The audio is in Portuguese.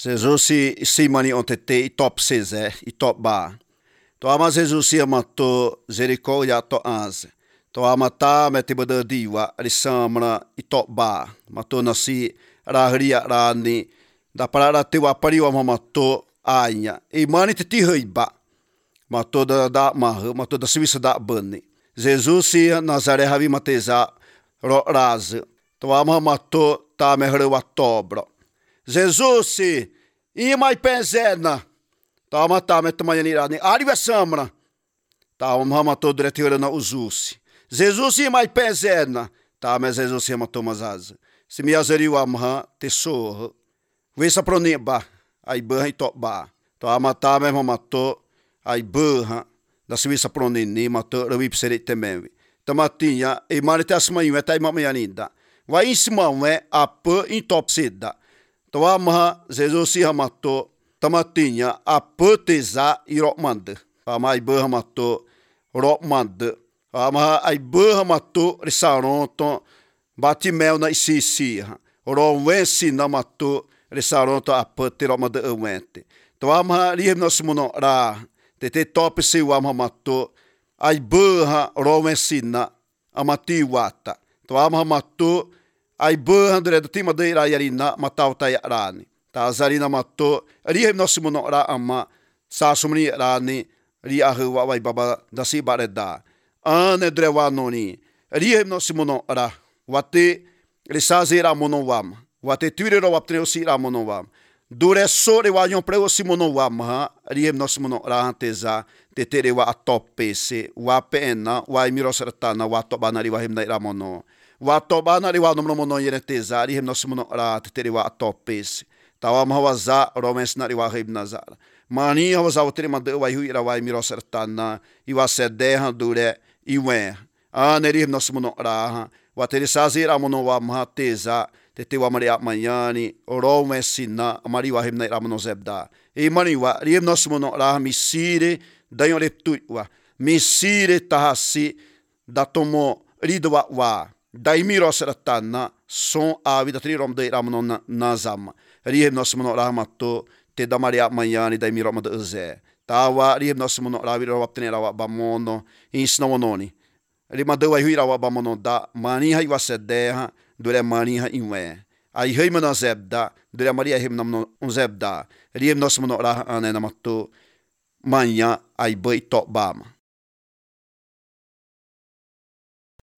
Jesus si mani on tete I top seze I top ba. To ama Jesus si amato Jericó ya to anze. To amata meti bada diwa risamra I top ba. Mato nasi rahria rani da parada tewa pariwa mamato anya. E mani teti heiba. Mato da marra, mato da Suíça da bani. Jesus si Nazaré havi mateza ro raz. To ama mato ta mehre wa tobro. Jesus I mai penzena tama metmanani rani ari vesamra tama mato diretora na uzusi Jesus I mai penzena tama Jesus I mato mazaz se mi azeri wa amha tesouro vesa proniba ai ban I toba tama mato ai ban da Suíça pronini mato ravi psere temevi tamatinha e marita asmanho tai mamayanida vai em cima a p em top seda Toa maha Jesus I hamato tamatinha a puteza I rokmand. Ama ai bơ hamato rokmand. Ama ai bơ hamato risaronto batimel na isisi. Ronwensi na mato risaronto a puti rokmand uwente. Toa maha rihem nosmuno ra. Tete top se wam hamato ai bơ ha ronwensi na amati wata. Toa maha mato ai bơ handre do tima de irayarina matau tai rani ta zarina mato rihem nosmuno ra amma sa sumni rani ri ahwa vai baba dasi bareda ane drewa noni rihem nosmuno ra wate risazira mono wam wate tuire ro waptre osira mono wam dure sore wa yon prego simono wam ha rihem nosmuno ra anteza tetere wa atopese wa pena wa mirosratana wa tobana ri wa hem na mono Watoba na riwa no mono yeneteza ri hemno simono ra teriwa topes tawa mahawaza romens na riwa hibnazar mani hawaza utri mande wai hu ira wai mirosertana iwa sedeha dure iwe aneri hemno simono ra wateri sazira mono wa mahateza tetewa maria manhani romesina mariwa himna ira mono zebda e maniwa ri hemno simono ra misire dayore tuwa misire tahasi datomo ridwa wa Daimiro seratana son a vida trirom de ramon nazam. Rihem nosmono rahmato te da Maria manhani daimiro mad ze. Tawa rihem nosmono raviro waptenera wa bamono insnononi. Rimadawa huira wa bamono da mani hai wasedeha dure mani ha inwe. Ai heimana zebda dure Maria himnam zebda. Rihem nosmono rah anena mato manhã ai bai to bama.